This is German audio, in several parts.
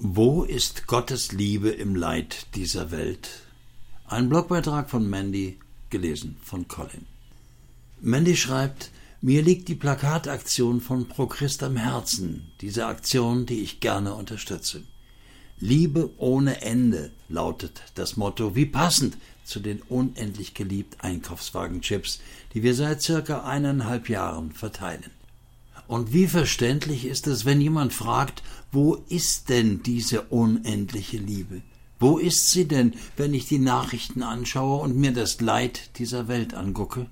Wo ist Gottes Liebe im Leid dieser Welt? Ein Blogbeitrag von Mandy, gelesen von Colin. Mandy schreibt: Mir liegt die Plakataktion von Pro Christ am Herzen, diese Aktion, die ich gerne unterstütze. Liebe ohne Ende lautet das Motto, wie passend zu den unendlich geliebt Einkaufswagenchips, die wir seit circa 1,5 Jahren verteilen. Und wie verständlich ist es, wenn jemand fragt, wo ist denn diese unendliche Liebe? Wo ist sie denn, wenn ich die Nachrichten anschaue und mir das Leid dieser Welt angucke?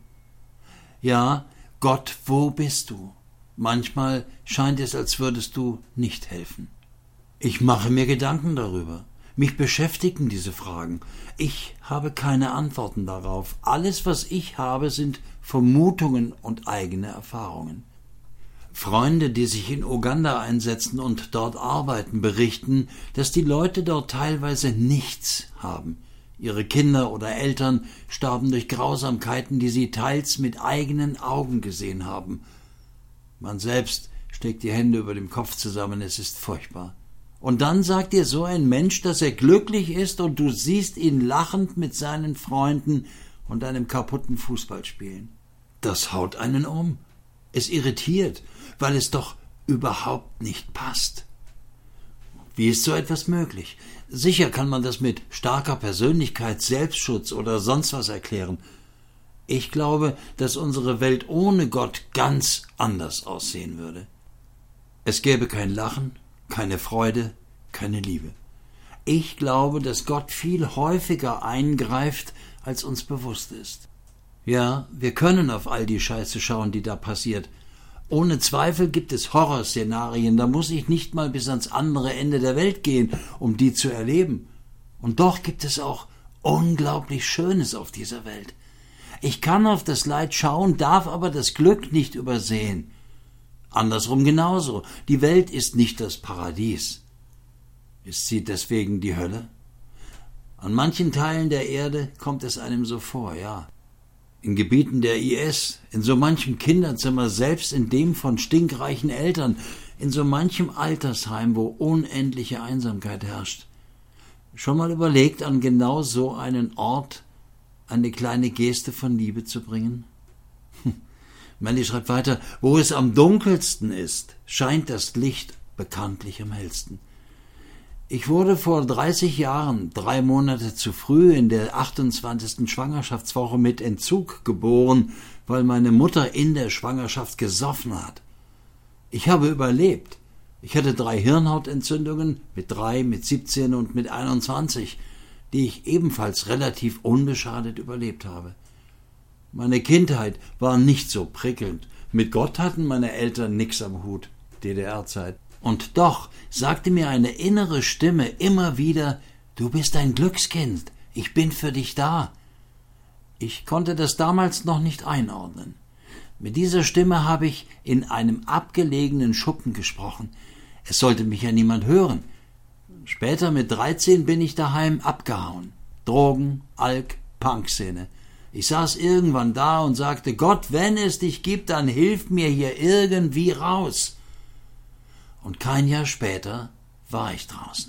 Ja, Gott, wo bist du? Manchmal scheint es, als würdest du nicht helfen. Ich mache mir Gedanken darüber. Mich beschäftigen diese Fragen. Ich habe keine Antworten darauf. Alles, was ich habe, sind Vermutungen und eigene Erfahrungen. Freunde, die sich in Uganda einsetzen und dort arbeiten, berichten, dass die Leute dort teilweise nichts haben. Ihre Kinder oder Eltern starben durch Grausamkeiten, die sie teils mit eigenen Augen gesehen haben. Man selbst schlägt die Hände über dem Kopf zusammen, es ist furchtbar. Und dann sagt dir so ein Mensch, dass er glücklich ist, und du siehst ihn lachend mit seinen Freunden und einem kaputten Fußball spielen. Das haut einen um. Es irritiert, weil es doch überhaupt nicht passt. Wie ist so etwas möglich? Sicher kann man das mit starker Persönlichkeit, Selbstschutz oder sonst was erklären. Ich glaube, dass unsere Welt ohne Gott ganz anders aussehen würde. Es gäbe kein Lachen, keine Freude, keine Liebe. Ich glaube, dass Gott viel häufiger eingreift, als uns bewusst ist. Ja, wir können auf all die Scheiße schauen, die da passiert. Ohne Zweifel gibt es Horrorszenarien, da muss ich nicht mal bis ans andere Ende der Welt gehen, um die zu erleben. Und doch gibt es auch unglaublich Schönes auf dieser Welt. Ich kann auf das Leid schauen, darf aber das Glück nicht übersehen. Andersrum genauso. Die Welt ist nicht das Paradies. Ist sie deswegen die Hölle? An manchen Teilen der Erde kommt es einem so vor, ja. In Gebieten der IS, in so manchem Kinderzimmer, selbst in dem von stinkreichen Eltern, in so manchem Altersheim, wo unendliche Einsamkeit herrscht. Schon mal überlegt, an genau so einen Ort eine kleine Geste von Liebe zu bringen? Mandy schreibt weiter: Wo es am dunkelsten ist, scheint das Licht bekanntlich am hellsten. Ich wurde vor 30 Jahren, 3 Monate zu früh, in der 28. Schwangerschaftswoche mit Entzug geboren, weil meine Mutter in der Schwangerschaft gesoffen hat. Ich habe überlebt. Ich hatte 3 Hirnhautentzündungen, mit 3, mit 17 und mit 21, die ich ebenfalls relativ unbeschadet überlebt habe. Meine Kindheit war nicht so prickelnd. Mit Gott hatten meine Eltern nix am Hut, DDR-Zeit. Und doch sagte mir eine innere Stimme immer wieder: Du bist ein Glückskind, ich bin für dich da. Ich konnte das damals noch nicht einordnen. Mit dieser Stimme habe ich in einem abgelegenen Schuppen gesprochen. Es sollte mich ja niemand hören. Später mit 13 bin ich daheim abgehauen. Drogen, Alk, Punkszene. Ich saß irgendwann da und sagte: Gott, wenn es dich gibt, dann hilf mir hier irgendwie raus. Und kein Jahr später war ich draußen.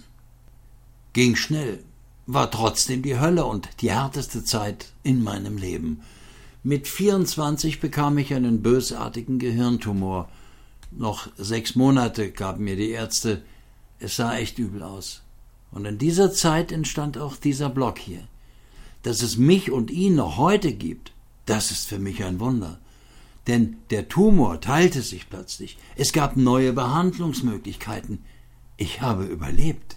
Ging schnell, war trotzdem die Hölle und die härteste Zeit in meinem Leben. Mit 24 bekam ich einen bösartigen Gehirntumor. Noch 6 Monate gaben mir die Ärzte. Es sah echt übel aus. Und in dieser Zeit entstand auch dieser Blog hier. Dass es mich und ihn noch heute gibt, das ist für mich ein Wunder. Denn der Tumor teilte sich plötzlich. Es gab neue Behandlungsmöglichkeiten. Ich habe überlebt.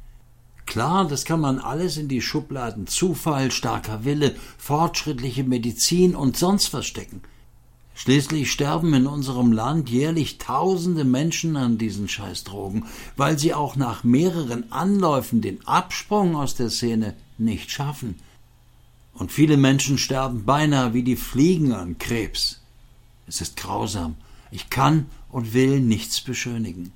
Klar, das kann man alles in die Schubladen Zufall, starker Wille, fortschrittliche Medizin und sonst was stecken. Schließlich sterben in unserem Land jährlich Tausende Menschen an diesen Scheißdrogen, weil sie auch nach mehreren Anläufen den Absprung aus der Szene nicht schaffen. Und viele Menschen sterben beinahe wie die Fliegen an Krebs. Es ist grausam. Ich kann und will nichts beschönigen.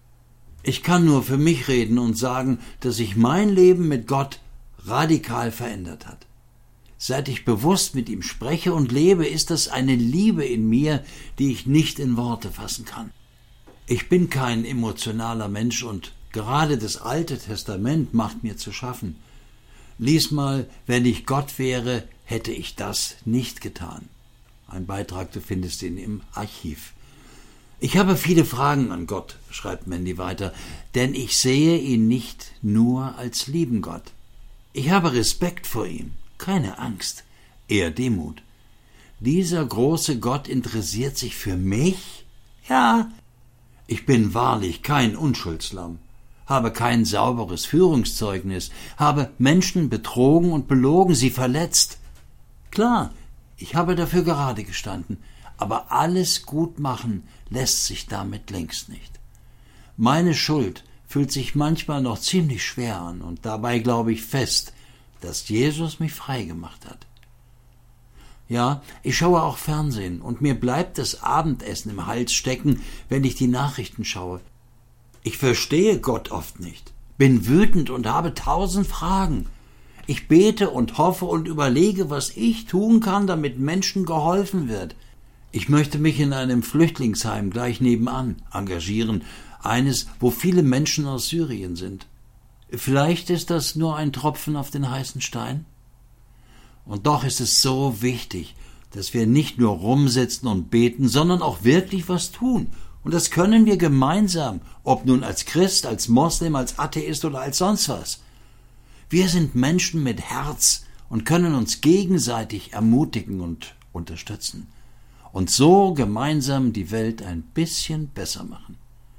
Ich kann nur für mich reden und sagen, dass sich mein Leben mit Gott radikal verändert hat. Seit ich bewusst mit ihm spreche und lebe, ist das eine Liebe in mir, die ich nicht in Worte fassen kann. Ich bin kein emotionaler Mensch und Gerade das Alte Testament macht mir zu schaffen. Lies mal, wenn ich Gott wäre, hätte ich das nicht getan. Ein Beitrag, du findest ihn im Archiv. Ich habe viele Fragen an Gott, schreibt Mandy weiter, denn ich sehe ihn nicht nur als lieben Gott. Ich habe Respekt vor ihm, keine Angst, eher Demut. Dieser große Gott interessiert sich für mich? Ja, ich bin wahrlich kein Unschuldslamm, habe kein sauberes Führungszeugnis, habe Menschen betrogen und belogen, sie verletzt. Klar, ich habe dafür gerade gestanden, aber alles gut machen lässt sich damit längst nicht. Meine Schuld fühlt sich manchmal noch ziemlich schwer an und dabei glaube ich fest, dass Jesus mich frei gemacht hat. Ja, ich schaue auch Fernsehen und mir bleibt das Abendessen im Hals stecken, wenn ich die Nachrichten schaue. Ich verstehe Gott oft nicht, bin wütend und habe 1000 Fragen. Ich bete und hoffe und überlege, was ich tun kann, damit Menschen geholfen wird. Ich möchte mich in einem Flüchtlingsheim gleich nebenan engagieren, eines, wo viele Menschen aus Syrien sind. Vielleicht ist das nur ein Tropfen auf den heißen Stein? Und doch ist es so wichtig, dass wir nicht nur rumsitzen und beten, sondern auch wirklich was tun. Und das können wir gemeinsam, ob nun als Christ, als Moslem, als Atheist oder als sonst was. Wir sind Menschen mit Herz und können uns gegenseitig ermutigen und unterstützen. Und so gemeinsam die Welt ein bisschen besser machen.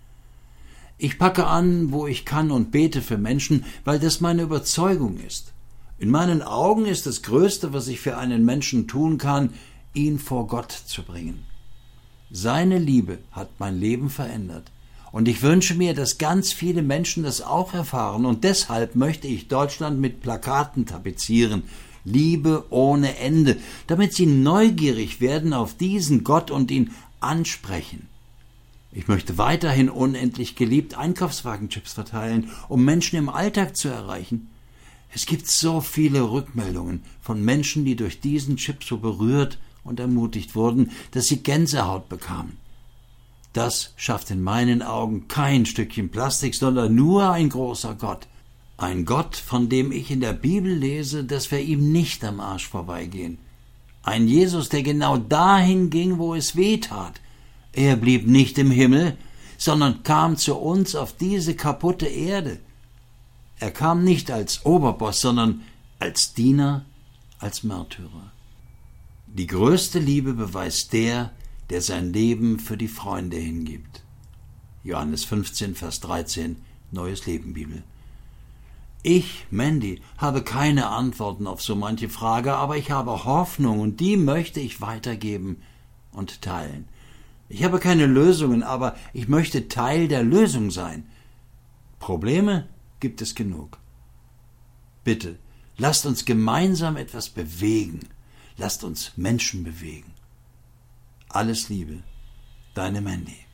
Ich packe an, wo ich kann und bete für Menschen, weil das meine Überzeugung ist. In meinen Augen ist das Größte, was ich für einen Menschen tun kann, ihn vor Gott zu bringen. Seine Liebe hat mein Leben verändert. Und ich wünsche mir, dass ganz viele Menschen das auch erfahren. Und deshalb möchte ich Deutschland mit Plakaten tapezieren. Liebe ohne Ende, damit sie neugierig werden auf diesen Gott und ihn ansprechen. Ich möchte weiterhin unendlich geliebt Einkaufswagenchips verteilen, um Menschen im Alltag zu erreichen. Es gibt so viele Rückmeldungen von Menschen, die durch diesen Chip so berührt und ermutigt wurden, dass sie Gänsehaut bekamen. Das schafft in meinen Augen kein Stückchen Plastik, sondern nur ein großer Gott. Ein Gott, von dem ich in der Bibel lese, dass wir ihm nicht am Arsch vorbeigehen. Ein Jesus, der genau dahin ging, wo es weh tat. Er blieb nicht im Himmel, sondern kam zu uns auf diese kaputte Erde. Er kam nicht als Oberboss, sondern als Diener, als Märtyrer. Die größte Liebe beweist der sein Leben für die Freunde hingibt. Johannes 15, Vers 13, Neues Leben Bibel. Ich, Mandy, habe keine Antworten auf so manche Frage, aber ich habe Hoffnung und die möchte ich weitergeben und teilen. Ich habe keine Lösungen, aber ich möchte Teil der Lösung sein. Probleme gibt es genug. Bitte, lasst uns gemeinsam etwas bewegen. Lasst uns Menschen bewegen. Alles Liebe, deine Mandy.